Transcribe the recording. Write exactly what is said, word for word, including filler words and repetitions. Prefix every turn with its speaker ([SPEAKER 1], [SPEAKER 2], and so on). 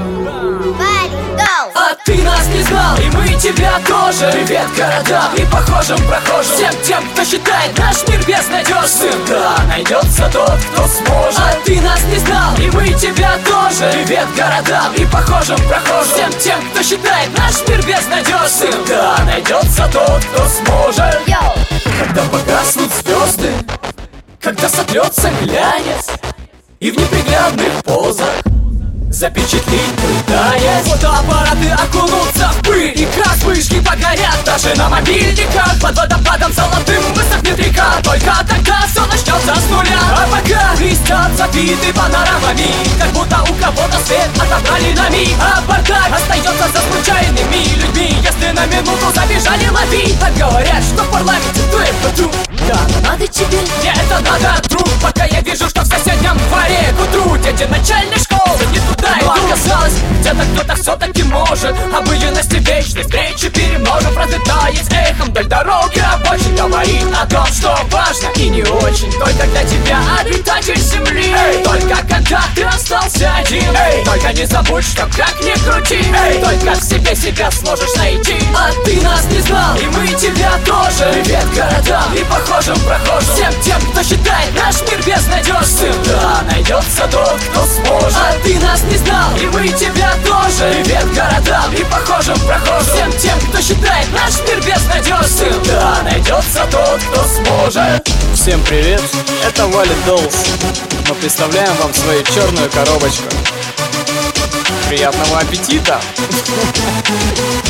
[SPEAKER 1] А ты нас не знал, и мы тебя тоже. Привет городам и похожим прохожим, всем тем, кто считает наш мир безнадежным. Всегда найдется тот, кто сможет. А ты нас не знал, и мы тебя тоже. Привет городам и похожим прохожим, всем тем, кто считает наш мир безнадежным. Всегда найдется тот, кто сможет. Когда погаснут звезды, когда сотрется глянец, и в неприглядных позах запечатлить пытаясь фотоаппараты окунутся в пыль, и как вспышки погорят даже на мобильниках. Под водопадом золотым высохнет река, только тогда все начнется с нуля. А пока блестят забиты панорамами, как будто у кого-то свет отобрали на миг. А бардак остается за случайными людьми. Если на минуту забежали, лови. Так говорят, что в парламенте дует вдруг. Да, но надо тебе, мне это надо, друг. Пока я вижу, что в соседнем дворе к утру дети начальной школы не туда идут. Но оказалось, где-то кто-то все-таки может обыденности вечной встречи перемножив, разлетаясь эхом вдоль дороги. Рабочий говорит о том, что важно и не очень только для тебя, обитатель земли. Эй, только когда ты остался один, эй, только не забудь, что как ни крути, эй, только в себе себя сможешь найти. А ты нас не знал, и мы тебя тоже. Привет городам и похожим прохожим, всем тем, кто считает наш мир безнадежным. Всегда найдется тот, кто сможет. А ты нас не знал, и мы тебя тоже. Привет городам и похожим прохожим, всем тем, кто считает наш мир безнадежным. Всегда найдется тот, кто сможет.
[SPEAKER 2] Всем привет, это Wallet Dolls. Мы представляем вам свою черную коробочку. Приятного аппетита!